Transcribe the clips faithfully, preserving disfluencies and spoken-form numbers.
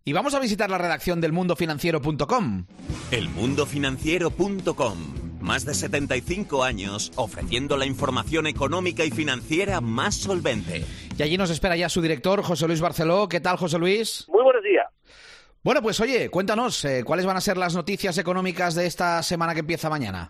Y vamos a visitar la redacción del mundo financiero punto com. el mundo financiero punto com. Más de setenta y cinco años ofreciendo la información económica y financiera más solvente. Y allí nos espera ya su director, José Luis Barceló. ¿Qué tal, José Luis? Muy buenos días. Bueno, pues oye, cuéntanos, eh, ¿cuáles van a ser las noticias económicas de esta semana que empieza mañana?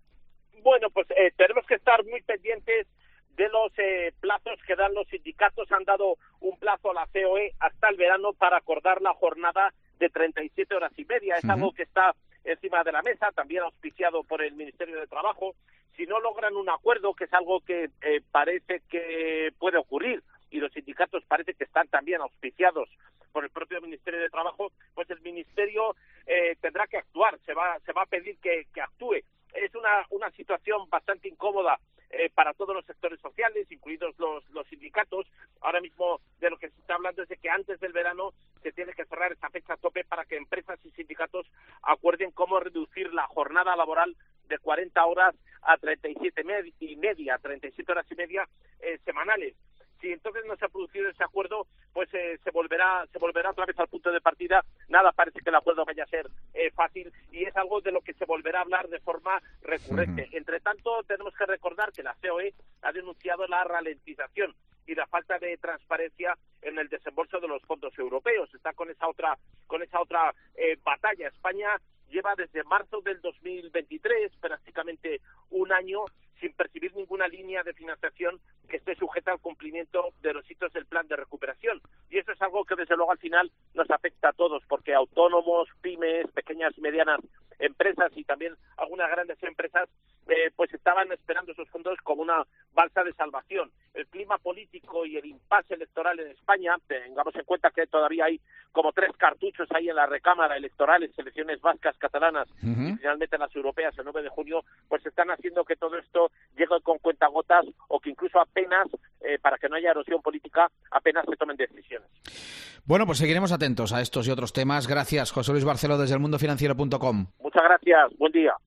Bueno, pues eh, tenemos que estar muy pendientes de los eh, plazos que dan los sindicatos. Han dado un plazo a la C O E hasta el verano para acordar la jornada de treinta y siete horas y media. Es uh-huh. algo que está encima de la mesa, también auspiciado por el Ministerio de Trabajo. Si no logran un acuerdo, que es algo que eh, parece que puede ocurrir, y los sindicatos parece que están también auspiciados por el propio Ministerio de Trabajo, pues el Ministerio eh, tendrá que actuar, se va, se va a pedir que, que actúe. Es una, una situación bastante incómoda eh, para todos los sectores sociales, incluidos los, los sindicatos. Ahora mismo de lo que se está hablando es de que antes del verano se tiene que cerrar esta fecha tope para que empresas y sindicatos acuerden cómo reducir la jornada laboral de cuarenta horas a treinta y siete y media, treinta y siete horas y media eh, semanales. Si entonces no se ha producido ese acuerdo, pues eh, se volverá se volverá otra vez al punto de partida. Nada parece que el acuerdo vaya a ser eh, fácil, y es algo de lo que se volverá a hablar de forma recurrente. Uh-huh. Entre tanto, tenemos que recordar que la C O E ha denunciado la ralentización y la falta de transparencia en el desembolso de los fondos europeos. Está con esa otra con esa otra eh, batalla. España lleva desde marzo del dos mil veintitrés prácticamente un año sin percibir ninguna línea de financiación que esté sujeta al cumplimiento de los hitos del plan de recuperación. Y eso es algo que desde luego al final nos afecta a todos, porque autónomos, pymes, pequeñas y medianas empresas y también algunas grandes empresas eh, pues estaban esperando esos fondos como una balsa de salvación. El clima político y el impasse electoral en España, tengamos en cuenta que todavía hay como tres cartuchos ahí en la recámara electorales, elecciones vascas, catalanas uh-huh. y finalmente las europeas el nueve de junio, pues están haciendo que todo esto llegue con cuentagotas, o que incluso apenas, eh, para que no haya erosión política, apenas se tomen decisiones. Bueno, pues seguiremos atentos a estos y otros temas. Gracias, José Luis Barceló, desde el mundo financiero punto com. Muchas gracias, buen día.